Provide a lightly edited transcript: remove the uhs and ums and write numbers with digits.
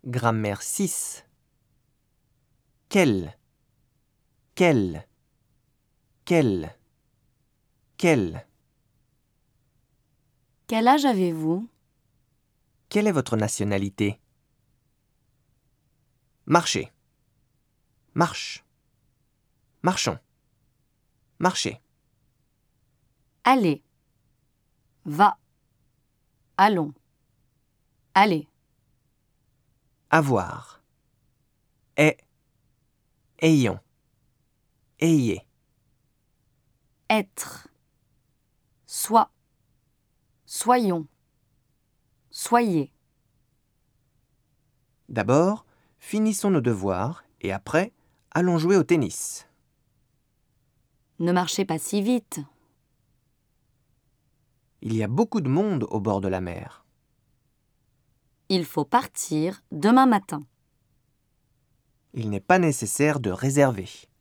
Grammaire 6. Quel, quel, quel, quel. Quel âge avez-vous? Quelle est votre nationalité? Marcher. Marche. Marchons. Marcher. Allez. Va. Allons. Allez. Avoir. Est. Ayons. Ayez. Être. Sois. Soyons. Soyez. D'abord, finissons nos devoirs et après, allons jouer au tennis. Ne marchez pas si vite. Il y a beaucoup de monde au bord de la mer. Il faut partir demain matin. Il n'est pas nécessaire de réserver.